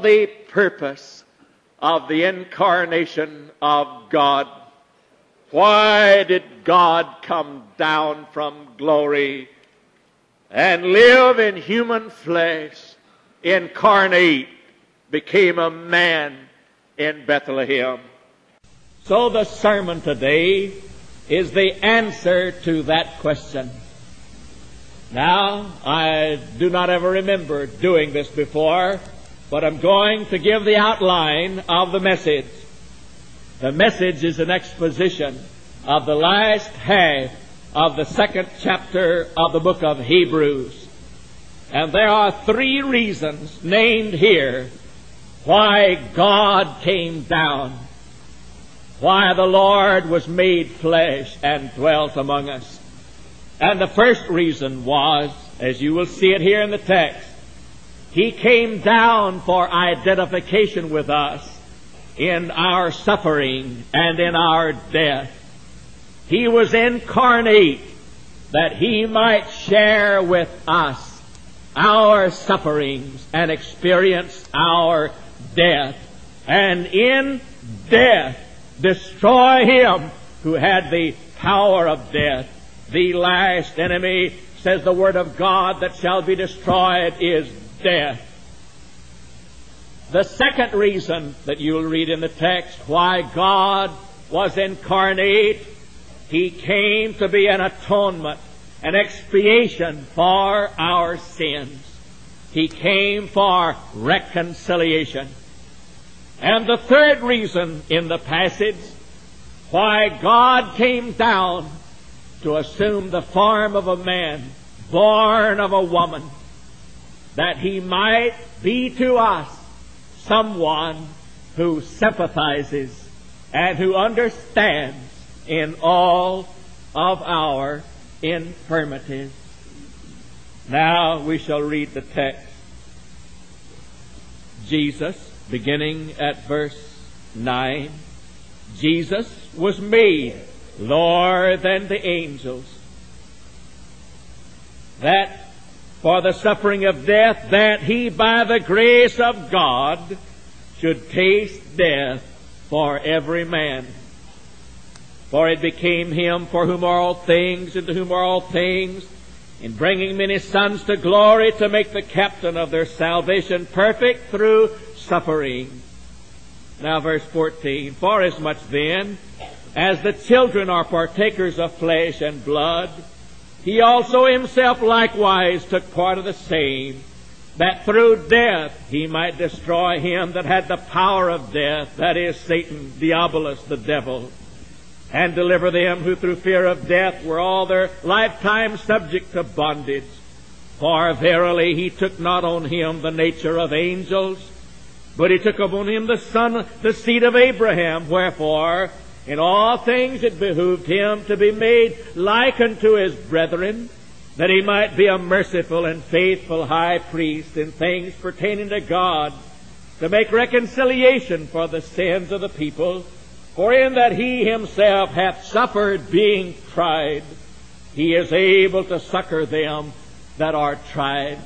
the purpose of the incarnation of God. Why did God come down from glory and live in human flesh, incarnate, became a man in Bethlehem? So the sermon today is the answer to that question. Now, I do not ever remember doing this before, but I'm going to give the outline of the message. The message is an exposition of the last half of the second chapter of the book of Hebrews. And there are three reasons named here why God came down, why the Lord was made flesh and dwelt among us. And the first reason was, as you will see it here in the text, He came down for identification with us in our suffering and in our death. He was incarnate that He might share with us our sufferings and experience our death, and in death destroy him who had the power of death. The last enemy, says the Word of God, that shall be destroyed is death. The second reason that you'll read in the text why God was incarnate, He came to be an atonement, an expiation for our sins. He came for reconciliation. And the third reason in the passage why God came down to assume the form of a man, born of a woman, that He might be to us someone who sympathizes and who understands in all of our infirmities. Now we shall read the text. Jesus, beginning at verse 9, Jesus was made lower than the angels, that for the suffering of death, that He by the grace of God should taste death for every man. For it became Him for whom are all things, and to whom are all things, in bringing many sons to glory, to make the captain of their salvation perfect through suffering. Now verse 14, forasmuch then as the children are partakers of flesh and blood, He also Himself likewise took part of the same, that through death He might destroy him that had the power of death, that is, Satan, Diabolus, the devil, and deliver them who through fear of death were all their lifetime subject to bondage. For verily He took not on Him the nature of angels, but He took upon Him the seed of Abraham. Wherefore, in all things it behooved Him to be made like unto His brethren, that He might be a merciful and faithful high priest in things pertaining to God, to make reconciliation for the sins of the people. For in that He Himself hath suffered being tried, He is able to succor them that are tried.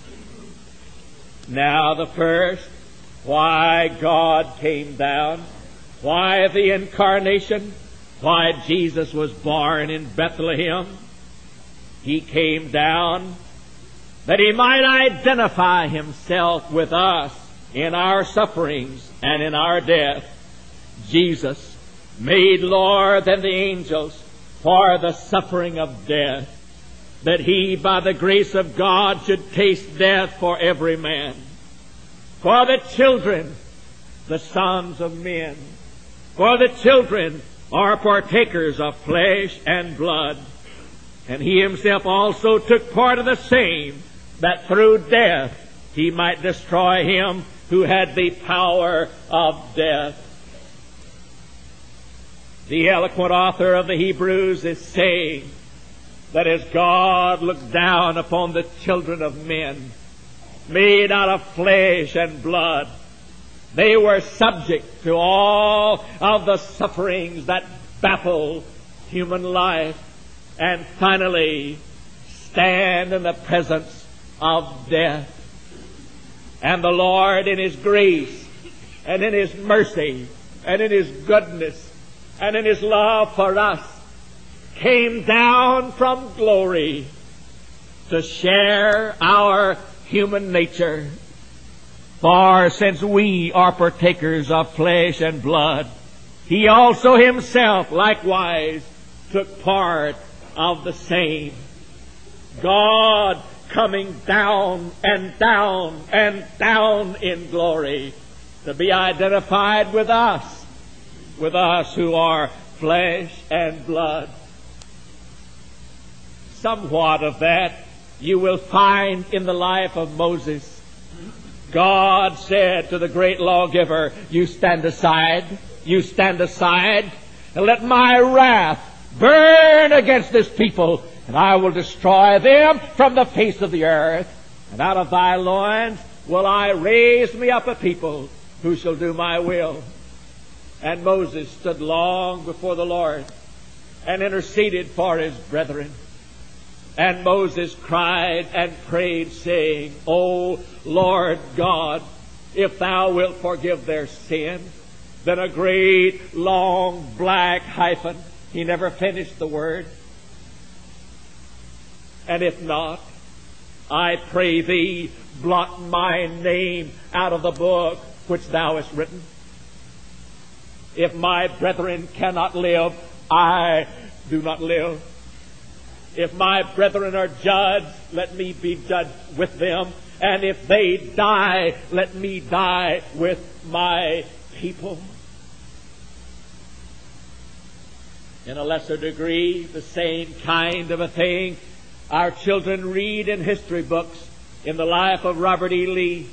Now the first, why God came down, why the incarnation, why Jesus was born in Bethlehem. He came down that He might identify Himself with us in our sufferings and in our death. Jesus, made lower than the angels for the suffering of death, that He by the grace of God should taste death for every man. For the children, the sons of men, for the children are partakers of flesh and blood. And He Himself also took part of the same, that through death He might destroy him who had the power of death. The eloquent author of the Hebrews is saying that as God looked down upon the children of men, made out of flesh and blood, they were subject to all of the sufferings that baffle human life, and finally stand in the presence of death. And the Lord in His grace and in His mercy and in His goodness and in His love for us came down from glory to share our human nature. For since we are partakers of flesh and blood, He also Himself likewise took part of the same. God coming down and down and down in glory to be identified with us who are flesh and blood. Somewhat of that you will find in the life of Moses. God said to the great lawgiver, you stand aside, and let my wrath burn against this people, and I will destroy them from the face of the earth. And out of thy loins will I raise me up a people who shall do my will. And Moses stood long before the Lord and interceded for his brethren. And Moses cried and prayed, saying, O Lord God, if thou wilt forgive their sin. Then a great long black hyphen. He never finished the word. And if not, I pray thee, blot my name out of the book which thou hast written. If my brethren cannot live, I do not live. If my brethren are judged, let me be judged with them. And if they die, let me die with my people. In a lesser degree, the same kind of a thing our children read in history books in the life of Robert E. Lee.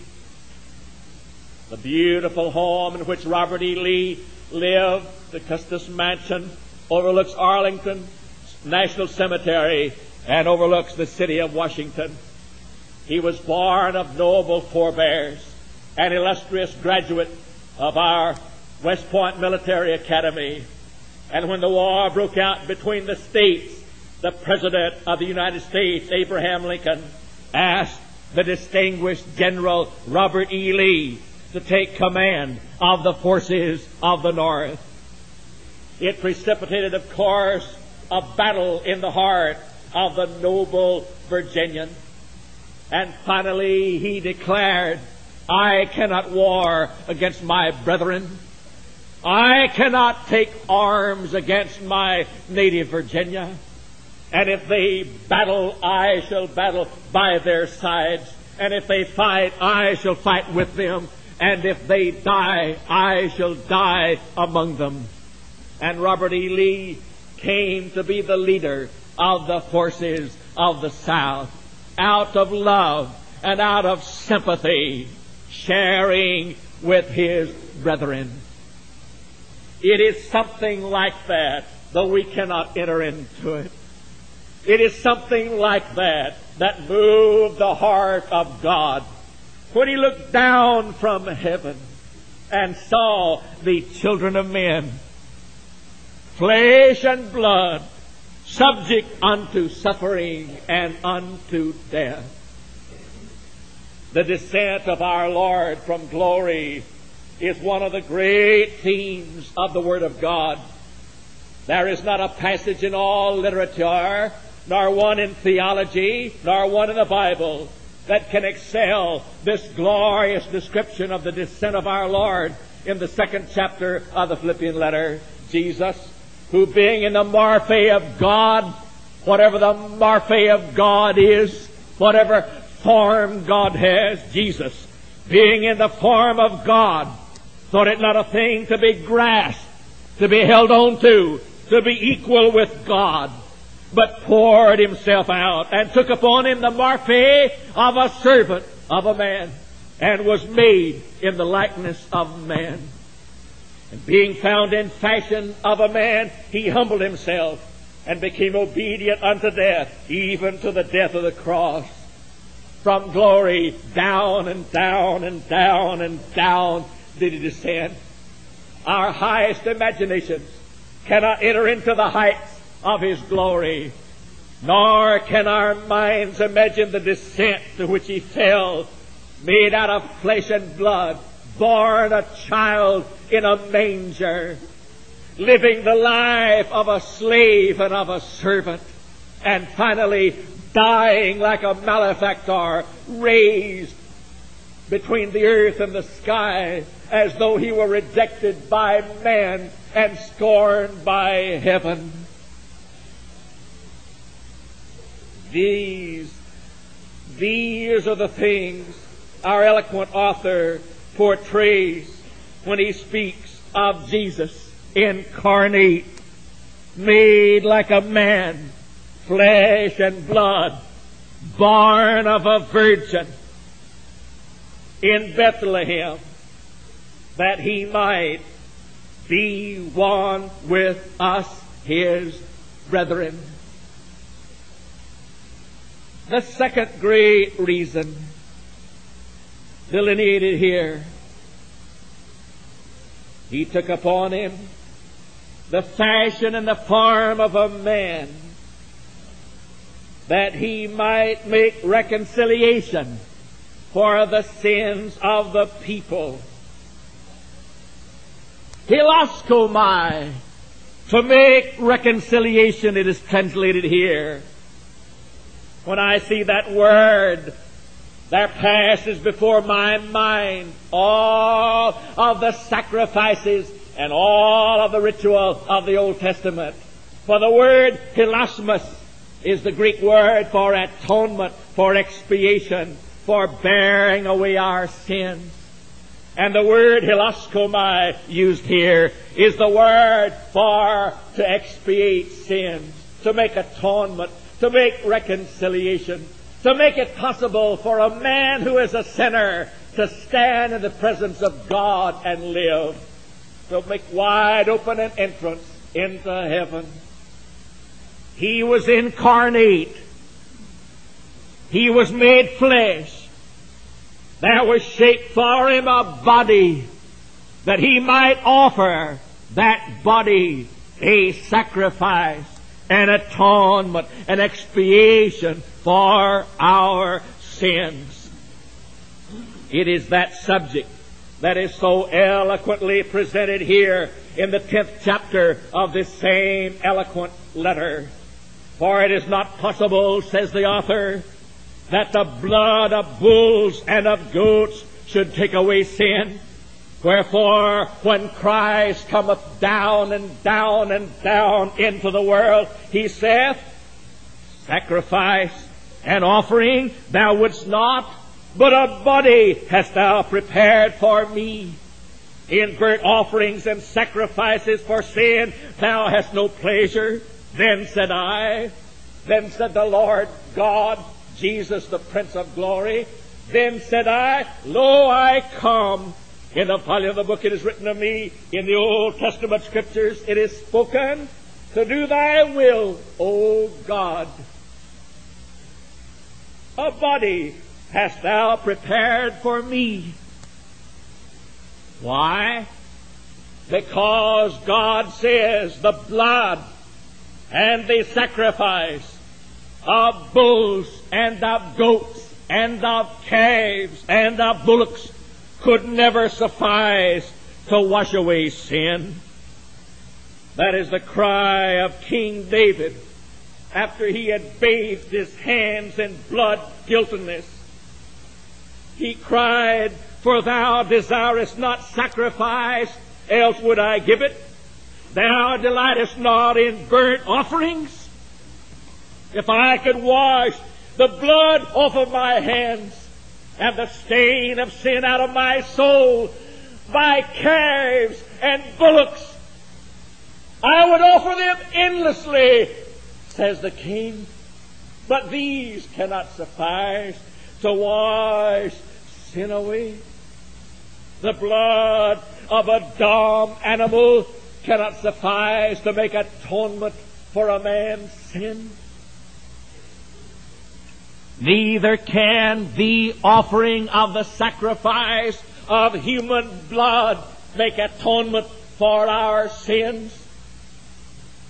The beautiful home in which Robert E. Lee lived, the Custis Mansion, overlooks Arlington National Cemetery and overlooks the city of Washington. He was born of noble forebears, an illustrious graduate of our West Point Military Academy. And when the war broke out between the states, the President of the United States, Abraham Lincoln, asked the distinguished General Robert E. Lee to take command of the forces of the North. It precipitated, of course, a battle in the heart of the noble Virginian. And finally he declared, I cannot war against my brethren. I cannot take arms against my native Virginia. And if they battle, I shall battle by their sides. And if they fight, I shall fight with them. And if they die, I shall die among them. And Robert E. Lee came to be the leader of the forces of the South, out of love and out of sympathy, sharing with his brethren. It is something like that, though we cannot enter into it. It is something like that that moved the heart of God when He looked down from heaven and saw the children of men, flesh and blood, subject unto suffering and unto death. The descent of our Lord from glory is one of the great themes of the Word of God. There is not a passage in all literature, nor one in theology, nor one in the Bible, that can excel this glorious description of the descent of our Lord in the 2nd chapter of the Philippian letter. Jesus, who being in the morphe of God, whatever the morphe of God is, whatever form God has, Jesus, being in the form of God, thought it not a thing to be grasped, to be held on to be equal with God, but poured Himself out and took upon Him the morphe of a servant of a man, and was made in the likeness of man. And being found in fashion of a man, He humbled Himself and became obedient unto death, even to the death of the cross. From glory down and down and down and down did He descend. Our highest imaginations cannot enter into the heights of His glory, nor can our minds imagine the descent to which He fell made out of flesh and blood, born a child in a manger, living the life of a slave and of a servant, and finally dying like a malefactor, raised between the earth and the sky, as though he were rejected by men and scorned by heaven. These are the things our eloquent author portrays when he speaks of Jesus incarnate, made like a man, flesh and blood, born of a virgin in Bethlehem, that he might be one with us, his brethren. The second great reason delineated here, he took upon him the fashion and the form of a man, that he might make reconciliation for the sins of the people. Hilaskomai, to make reconciliation, it is translated here. When I see that word, there passes before my mind all of the sacrifices and all of the ritual of the Old Testament. For the word hilasmos is the Greek word for atonement, for expiation, for bearing away our sins. And the word hilaskomai used here is the word for to expiate sins, to make atonement, to make reconciliation, to make it possible for a man who is a sinner to stand in the presence of God and live, to make wide open an entrance into heaven. He was incarnate. He was made flesh. There was shaped for him a body, that he might offer that body a sacrifice, an atonement, an expiation for our sins. It is that subject that is so eloquently presented here in the 10th chapter of this same eloquent letter. For it is not possible, says the author, that the blood of bulls and of goats should take away sin. Wherefore, when Christ cometh down and down and down into the world, he saith, sacrifice and offering thou wouldst not, but a body hast thou prepared for me. In burnt offerings and sacrifices for sin thou hast no pleasure. Then said the Lord God, Jesus the Prince of Glory, then said I, lo, I come. In the volume of the book it is written of me, in the Old Testament Scriptures it is spoken, to do thy will, O God. A body hast thou prepared for me. Why? Because God says the blood and the sacrifice of bulls and of goats and of calves and of bullocks could never suffice to wash away sin. That is the cry of King David after he had bathed his hands in blood guiltiness. He cried, for thou desirest not sacrifice, else would I give it. Thou delightest not in burnt offerings. If I could wash the blood off of my hands and the stain of sin out of my soul by calves and bullocks, I would offer them endlessly, says the King. But these cannot suffice to wash sin away. The blood of a dumb animal cannot suffice to make atonement for a man's sin. Neither can the offering of the sacrifice of human blood make atonement for our sins.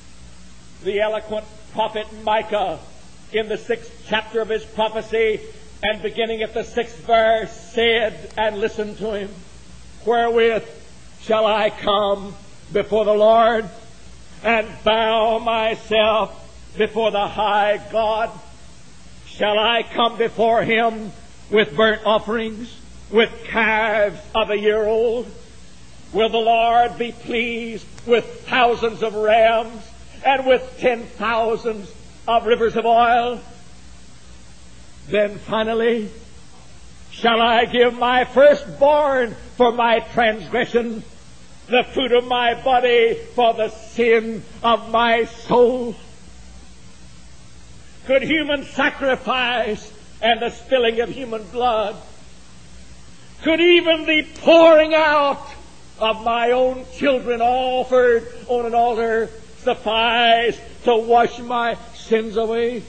The eloquent prophet Micah, in the 6th chapter of his prophecy, and beginning at the 6th verse, said, and listen to him, wherewith shall I come before the Lord and bow myself before the high God? Shall I come before him with burnt offerings, with calves of a year old? Will the Lord be pleased with thousands of rams and with 10,000 of rivers of oil? Then finally, shall I give my firstborn for my transgression, the fruit of my body for the sin of my soul? Could human sacrifice and the spilling of human blood, could even the pouring out of my own children offered on an altar suffice to wash my sins away?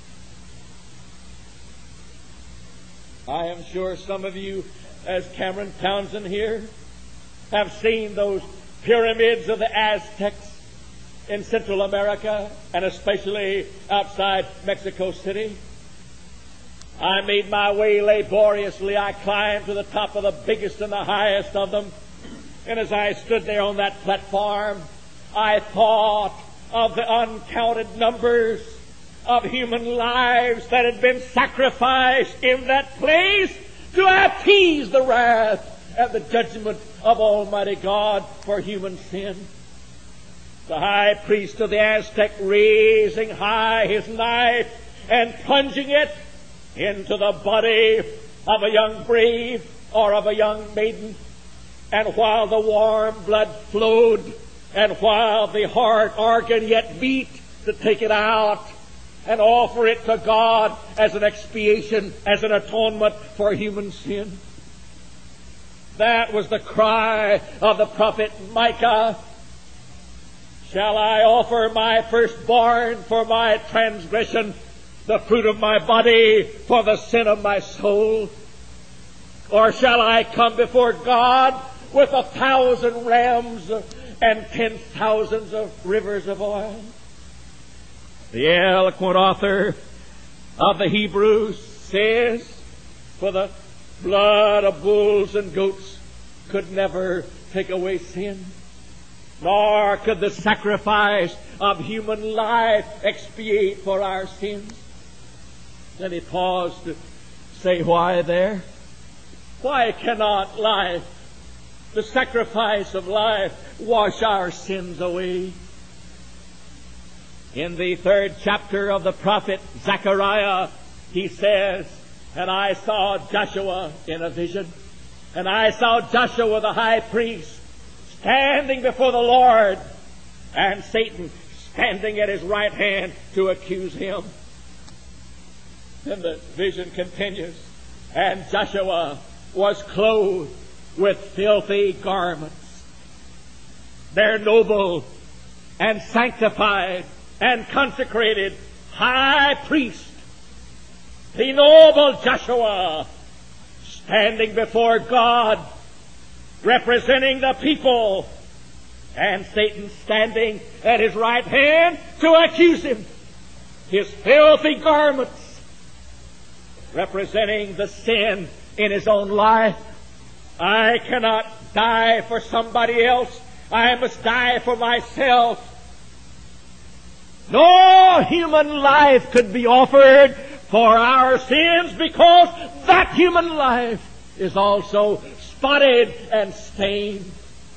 I am sure some of you, as Cameron Townsend here, have seen those pyramids of the Aztecs in Central America, and especially outside Mexico City. I made my way laboriously. I climbed to the top of the biggest and the highest of them. And as I stood there on that platform, I thought of the uncounted numbers of human lives that had been sacrificed in that place to appease the wrath and the judgment of Almighty God for human sin. The high priest of the Aztec raising high his knife and plunging it into the body of a young brave or of a young maiden. And while the warm blood flowed, and while the heart organ yet beat, to take it out and offer it to God as an expiation, as an atonement for human sin. That was the cry of the prophet Micah. Shall I offer my firstborn for my transgression, the fruit of my body for the sin of my soul? Or shall I come before God with 1,000 rams and 10,000 of rivers of oil? The eloquent author of the Hebrews says, for the blood of bulls and goats could never take away sin, nor could the sacrifice of human life expiate for our sins. Then he paused to say, why there? Why cannot life, the sacrifice of life, wash our sins away? In the 3rd chapter of the prophet Zechariah, he says, and I saw Joshua in a vision, and I saw Joshua the high priest standing before the Lord, and Satan standing at his right hand to accuse him. Then the vision continues, and Joshua was clothed with filthy garments. Their noble and sanctified and consecrated high priest, the noble Joshua, standing before God, representing the people, and Satan standing at his right hand to accuse him. His filthy garments representing the sin in his own life. I cannot die for somebody else. I must die for myself. No human life could be offered for our sins, because that human life is also spotted and stained.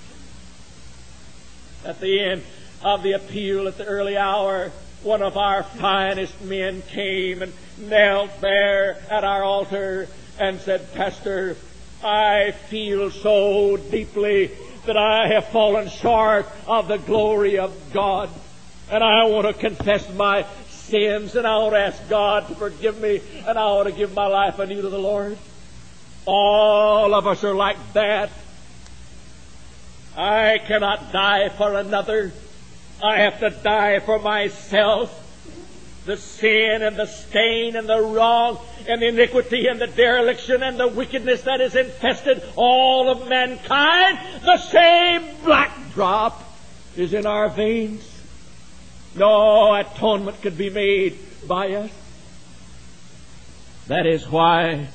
At the end of the appeal at the early hour, one of our finest men came and knelt there at our altar and said, Pastor, I feel so deeply that I have fallen short of the glory of God, and I want to confess my sins, and I want to ask God to forgive me, and I want to give my life anew to the Lord. All of us are like that. I cannot die for another. I have to die for myself. The sin and the stain and the wrong and the iniquity and the dereliction and the wickedness that has infested all of mankind, the same black drop is in our veins. No atonement could be made by us. That is why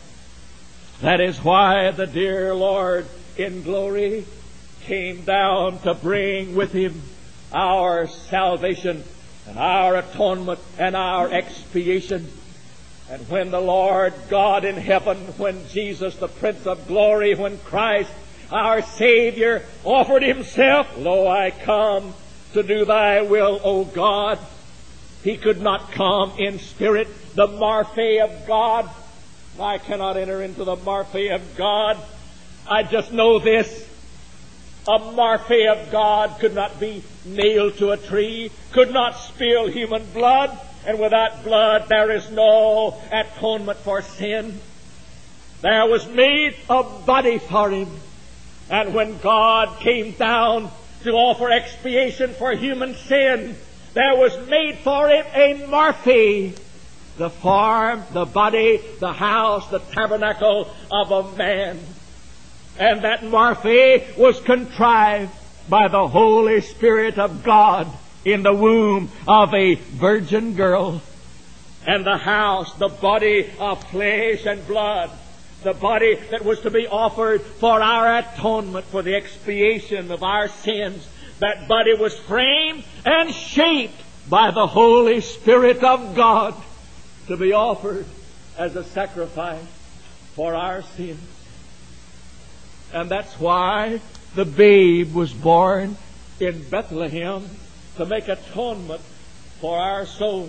the dear Lord in glory came down to bring with Him our salvation and our atonement and our expiation. And when the Lord God in heaven, when Jesus the Prince of Glory, when Christ our Savior offered Himself, "Lo, I come to do Thy will, O God," He could not come in spirit, the Morphe of God. I cannot enter into the Morphe of God. I just know this. A Morphe of God could not be nailed to a tree, could not spill human blood, and without blood there is no atonement for sin. There was made a body for Him. And when God came down to offer expiation for human sin, there was made for it a Morphe, the form, the body, the house, the tabernacle of a man. And that Morphe was contrived by the Holy Spirit of God in the womb of a virgin girl. And the house, the body of flesh and blood, the body that was to be offered for our atonement, for the expiation of our sins, that body was framed and shaped by the Holy Spirit of God to be offered as a sacrifice for our sins. And that's why the babe was born in Bethlehem, to make atonement for our souls.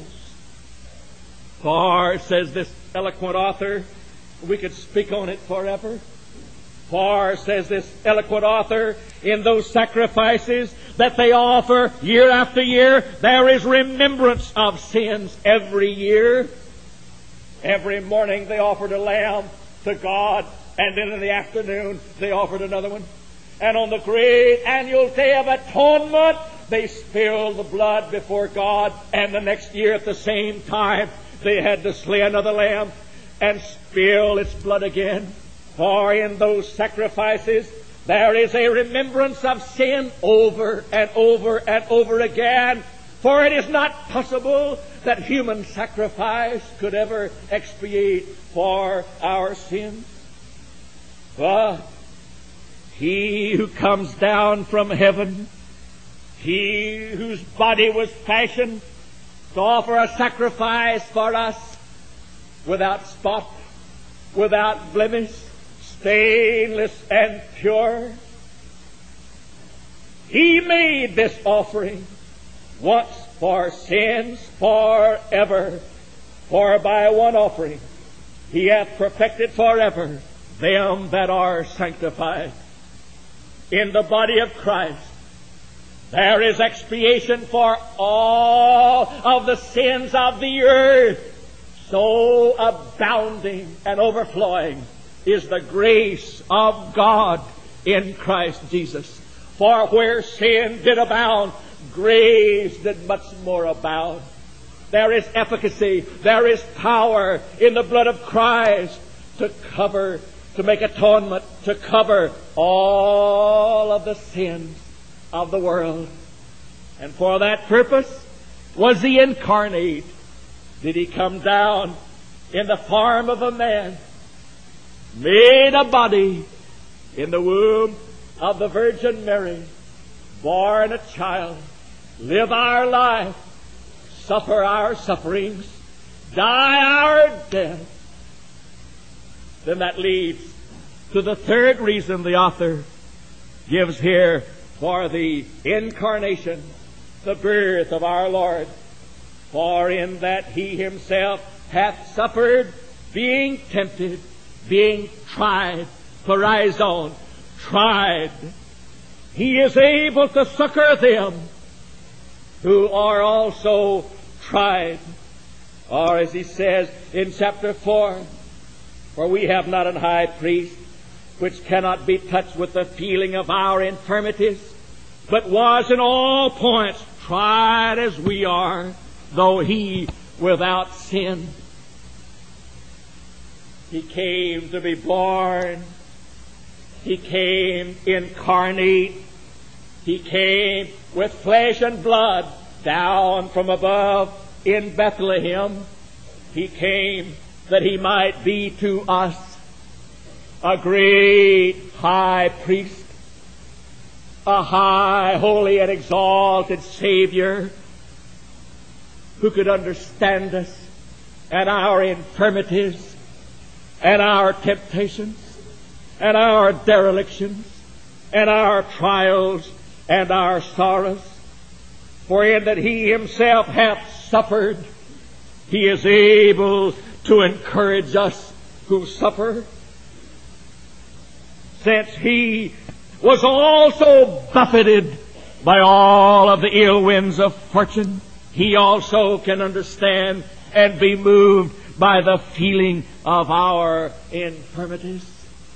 For, says this eloquent author, we could speak on it forever. For, says this eloquent author, in those sacrifices that they offer year after year, there is remembrance of sins every year. Every morning they offered a lamb to God, and then in the afternoon they offered another one. And on the great annual day of atonement, they spilled the blood before God, and the next year at the same time they had to slay another lamb and spill its blood again. For in those sacrifices there is a remembrance of sin over and over and over again. For it is not possible that human sacrifice could ever expiate for our sins. But He who comes down from heaven, He whose body was fashioned to offer a sacrifice for us without spot, without blemish, stainless and pure, He made this offering once for sins forever. For by one offering He hath perfected forever them that are sanctified. In the body of Christ there is expiation for all of the sins of the earth. So abounding and overflowing is the grace of God in Christ Jesus. For where sin did abound, grace did much more abound. There is efficacy, there is power in the blood of Christ to cover, to make atonement, to cover all of the sins of the world. And for that purpose was He incarnate. Did He come down in the form of a man, made a body in the womb of the Virgin Mary, born a child, live our life, suffer our sufferings, die our death. Then that leads to the third reason the author gives here for the incarnation, the birth of our Lord. For in that He Himself hath suffered, being tempted, being tried, perizon, tried, He is able to succor them who are also tried. Or as He says in chapter 4, for we have not an high priest which cannot be touched with the feeling of our infirmities, but was in all points tried as we are, though He without sin. He came to be born. He came incarnate. He came with flesh and blood down from above in Bethlehem. He came that he might be to us a great high priest, a high, holy, and exalted Savior who could understand us and our infirmities and our temptations and our derelictions and our trials and our sorrows. For in that he himself hath suffered, he is able to encourage us who suffer. Since he was also buffeted by all of the ill winds of fortune, he also can understand and be moved by the feeling of our infirmities.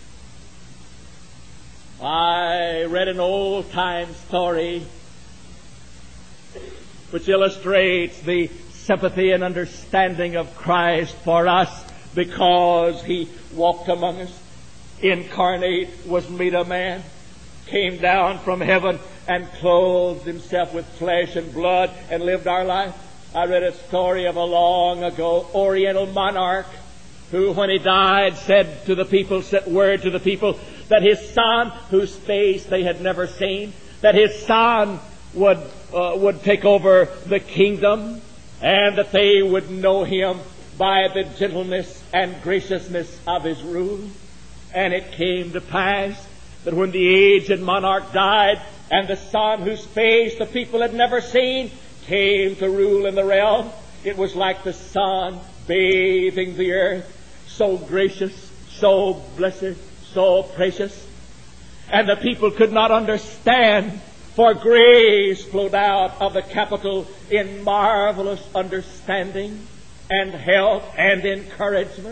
I read an old-time story which illustrates the sympathy and understanding of Christ for us, because he walked among us, incarnate, was made a man, came down from heaven and clothed himself with flesh and blood and lived our life. I read a story of a long ago Oriental monarch who, when he died, said word to the people that his son, whose face they had never seen, that his son would take over the kingdom, and that they would know him by the gentleness and graciousness of his rule. And it came to pass that when the aged monarch died, and the son whose face the people had never seen came to rule in the realm, it was like the sun bathing the earth, so gracious, so blessed, so precious. And the people could not understand, for grace flowed out of the capital in marvelous understanding and help and encouragement.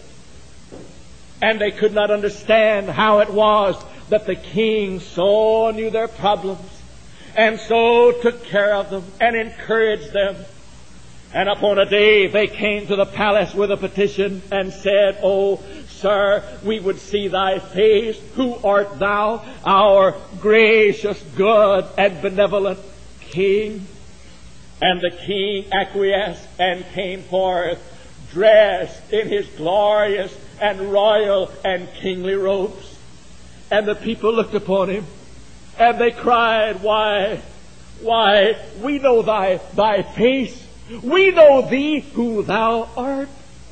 And they could not understand how it was that the king so knew their problems and so took care of them and encouraged them. And upon a day they came to the palace with a petition and said, "Oh, sir, we would see thy face. Who art thou, our gracious, good, and benevolent king?" And the king acquiesced and came forth, dressed in his glorious and royal and kingly robes. And the people looked upon him, and they cried, Why, we know thy face. We know thee who thou art.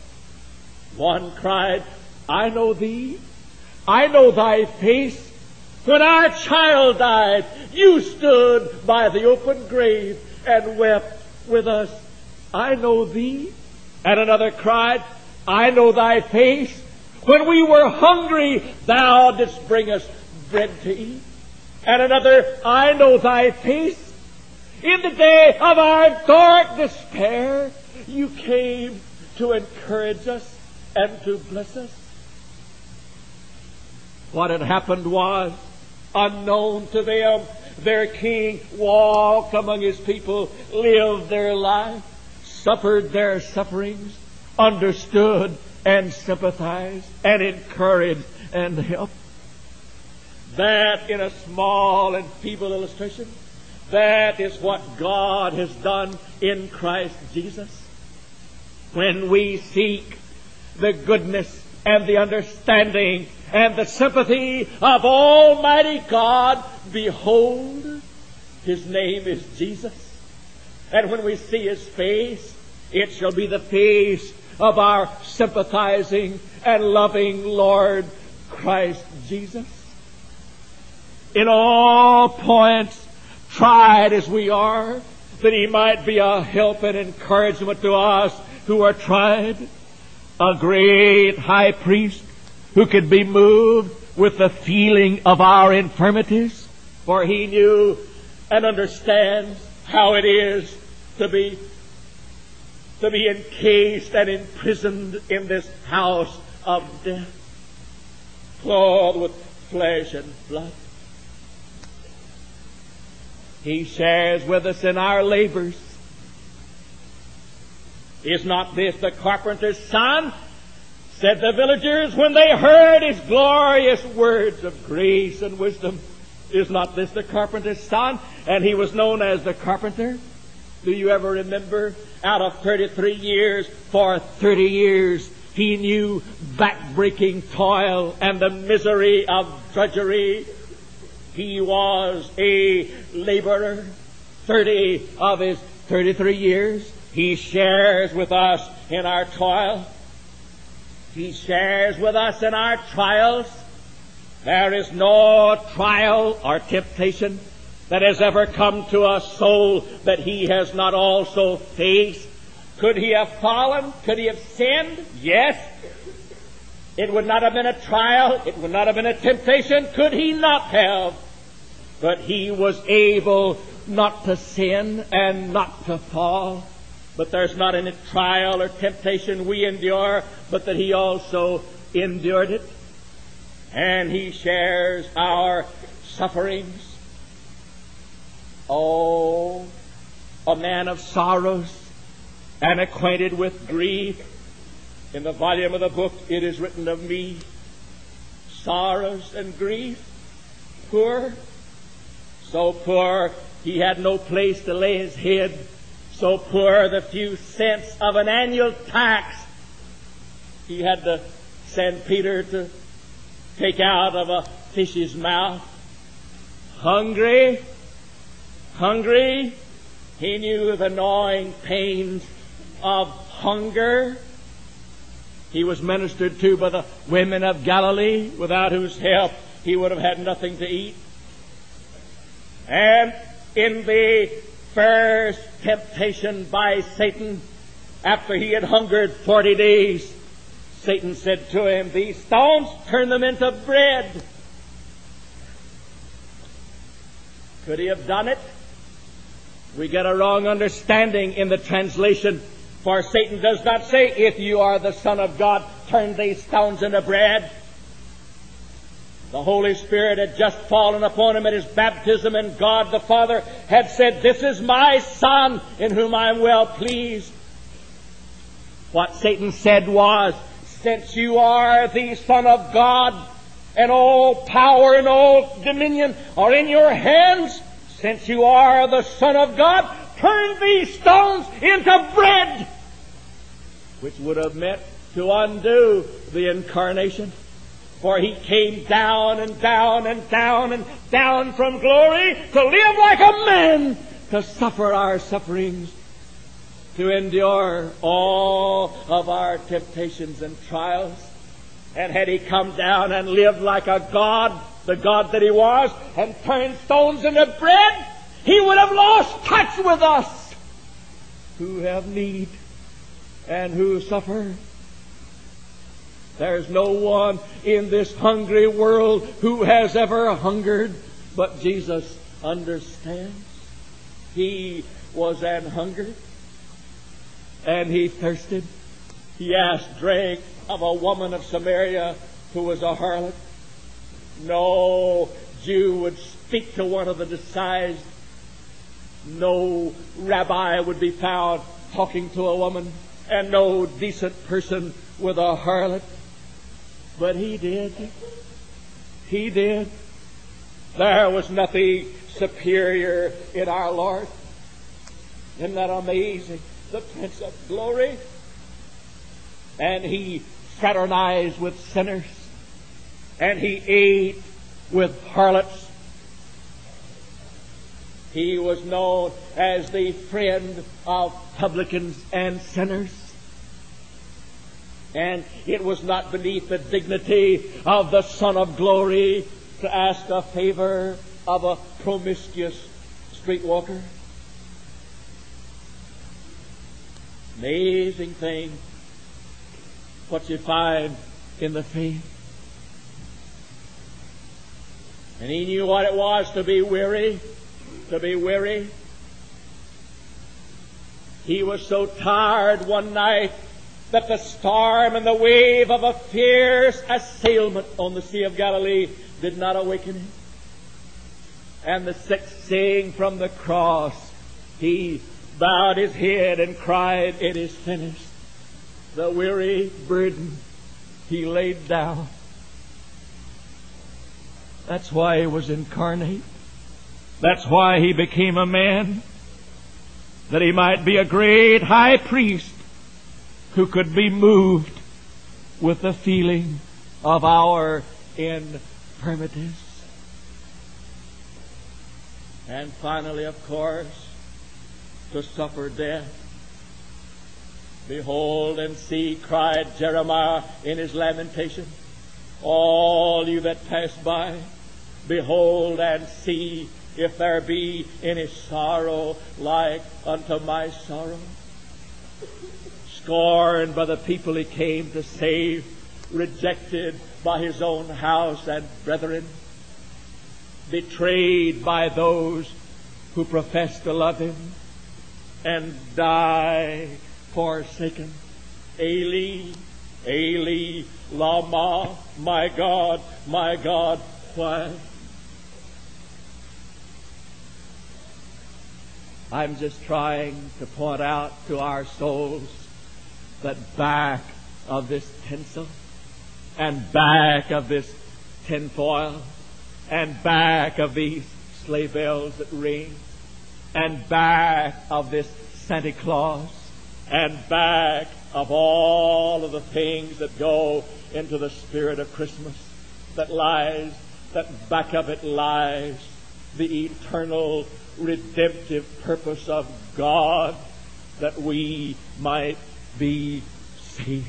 One cried, "I know thee. I know thy face. When our child died, you stood by the open grave and wept with us. I know thee." And another cried, "I know thy face. When we were hungry, thou didst bring us bread to eat." And another, "I know thy face. In the day of our dark despair, you came to encourage us and to bless us." What had happened was, unknown to them, their king walked among his people, lived their life, suffered their sufferings, understood and sympathized and encouraged and helped. That, in a small and feeble illustration, that is what God has done in Christ Jesus. When we seek the goodness and the understanding and the sympathy of Almighty God, behold, His name is Jesus. And when we see His face, it shall be the face of our sympathizing and loving Lord Christ Jesus. In all points, tried as we are, that He might be a help and encouragement to us who are tried. A great high priest who could be moved with the feeling of our infirmities, for He knew and understands how it is to be encased and imprisoned in this house of death, clothed with flesh and blood. He shares with us in our labors. "Is not this the carpenter's son?" said the villagers when they heard his glorious words of grace and wisdom. "Is not this the carpenter's son?" And he was known as the carpenter. Do you ever remember, out of 33 years, for 30 years, He knew back-breaking toil and the misery of drudgery. He was a laborer. 30 of his 33 years, he shares with us in our toil. He shares with us in our trials. There is no trial or temptation that has ever come to a soul that he has not also faced. Could he have fallen? Could he have sinned? Yes. It would not have been a trial. It would not have been a temptation. Could he not have? But he was able not to sin and not to fall. But there's not any trial or temptation we endure, but that he also endured it. And he shares our sufferings. Oh, a man of sorrows and acquainted with grief. In the volume of the book it is written of me, sorrows and grief, poor, so poor he had no place to lay his head, so poor the few cents of an annual tax he had to send Peter to take out of a fish's mouth. Hungry, he knew the gnawing pains of hunger. He was ministered to by the women of Galilee, without whose help he would have had nothing to eat. And in the first temptation by Satan, after he had hungered 40 days, Satan said to him, "These stones, turn them into bread." Could he have done it? We get a wrong understanding in the translation. For Satan does not say, "If you are the Son of God, turn these stones into bread." The Holy Spirit had just fallen upon him at his baptism, and God the Father had said, "This is my Son in whom I am well pleased." What Satan said was, "Since you are the Son of God, and all power and all dominion are in your hands, since you are the Son of God, turn these stones into bread," which would have meant to undo the incarnation. For he came down and down and down and down from glory to live like a man, to suffer our sufferings, to endure all of our temptations and trials. And had he come down and lived like a God, the God that he was, and turned stones into bread, he would have lost touch with us who have need and who suffer. There's no one in this hungry world who has ever hungered, but Jesus understands. He was an hungered, and he thirsted. He asked drink of a woman of Samaria who was a harlot. No Jew would speak to one of the disciples. No rabbi would be found talking to a woman, and no decent person with a harlot. But he did. He did. There was nothing superior in our Lord. Isn't that amazing? The Prince of Glory. And he fraternized with sinners. And he ate with harlots. He was known as the friend of publicans and sinners. And it was not beneath the dignity of the Son of Glory to ask a favor of a promiscuous streetwalker. Amazing thing what you find in the faith. And he knew what it was to be weary. To be weary. He was so tired one night that the storm and the wave of a fierce assailment on the Sea of Galilee did not awaken him. And the sixth saying from the cross, he bowed his head and cried, "It is finished." The weary burden he laid down. That's why he was incarnate. That's why he became a man, that he might be a great high priest who could be moved with the feeling of our infirmities. And finally, of course, to suffer death. Behold and see, cried Jeremiah in his lamentation, all you that pass by, behold and see if there be any sorrow like unto my sorrow. Scorned by the people he came to save, rejected by his own house and brethren, betrayed by those who profess to love him, and die forsaken. Eli, Eli, lama, my God, why? I'm just trying to point out to our souls that back of this tinsel, and back of this tinfoil, and back of these sleigh bells that ring, and back of this Santa Claus, and back of all of the things that go into the spirit of Christmas, that back of it lies the eternal redemptive purpose of God, that we might be saved.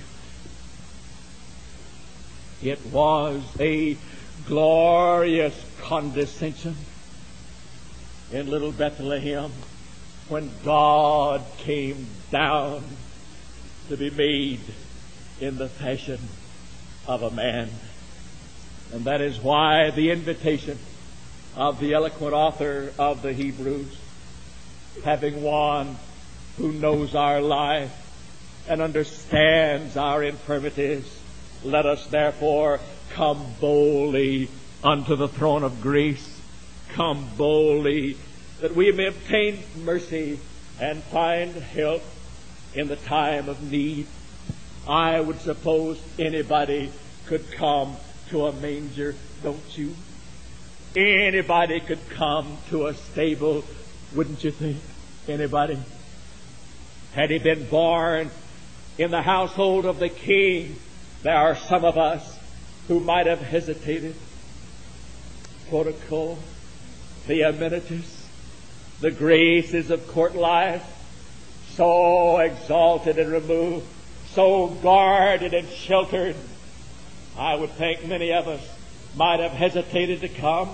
It was a glorious condescension in little Bethlehem when God came down to be made in the fashion of a man. And that is why the invitation of the eloquent author of the Hebrews, having one who knows our life and understands our infirmities, let us therefore come boldly unto the throne of grace. Come boldly that we may obtain mercy and find help in the time of need. I would suppose anybody could come to a manger, don't you? Anybody could come to a stable, wouldn't you think? Anybody? Had he been born in the household of the king, there are some of us who might have hesitated. Protocol, the amenities, the graces of court life, so exalted and removed, so guarded and sheltered, I would think many of us might have hesitated to come.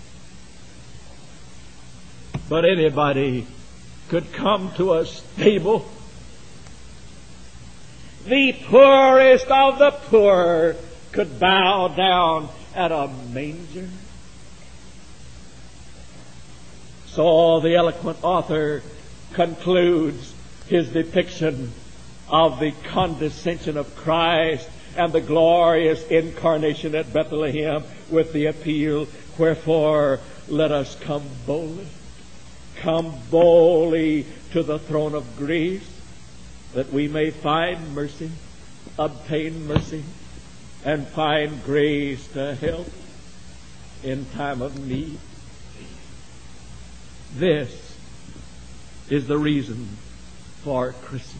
But anybody could come to a stable. The poorest of the poor could bow down at a manger. So the eloquent author concludes his depiction of the condescension of Christ and the glorious incarnation at Bethlehem with the appeal, wherefore let us come boldly to the throne of grace, that we may find mercy, obtain mercy, and find grace to help in time of need. This is the reason for Christmas.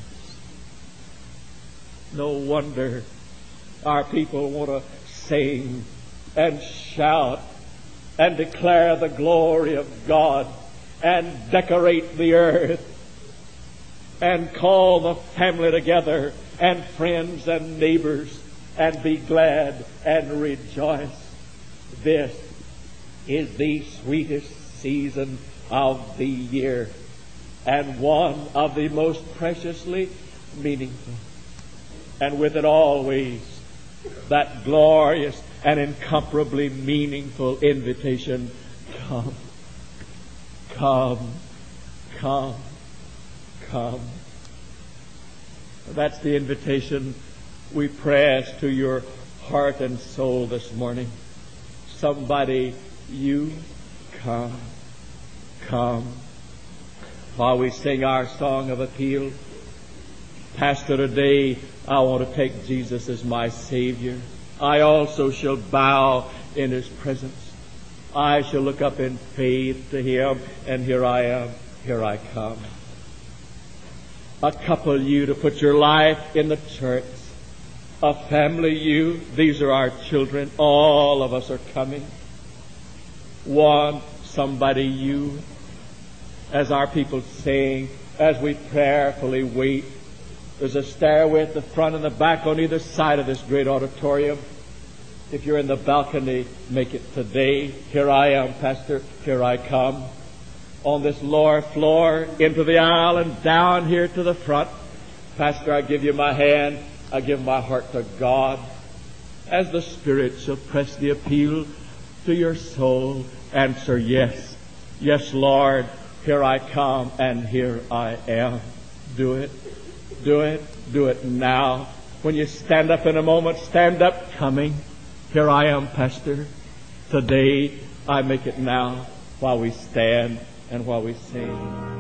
No wonder our people want to sing and shout and declare the glory of God and decorate the earth and call the family together and friends and neighbors and be glad and rejoice. This is the sweetest season of the year and one of the most preciously meaningful. And with it always that glorious and incomparably meaningful invitation, come, come, come, come. That's the invitation we press to your heart and soul this morning. Somebody, you come, come. While we sing our song of appeal, Pastor, today I want to take Jesus as my Savior. I also shall bow in His presence. I shall look up in faith to Him, and here I am, here I come. A couple you to put your life in the church. a family, these are our children. All of us are coming. One, somebody, you. As our people sing, as we prayerfully wait, there's a stairway at the front and the back on either side of this great auditorium. If you're in the balcony, make it today. Here I am, Pastor. Here I come. On this lower floor, into the aisle and down here to the front. Pastor, I give you my hand. I give my heart to God. As the Spirit shall press the appeal to your soul, answer yes. Yes, Lord. Here I come and here I am. Do it. Do it. Do it now. When you stand up in a moment, stand up coming. Here I am, Pastor. Today I make it now while we stand and while we sing.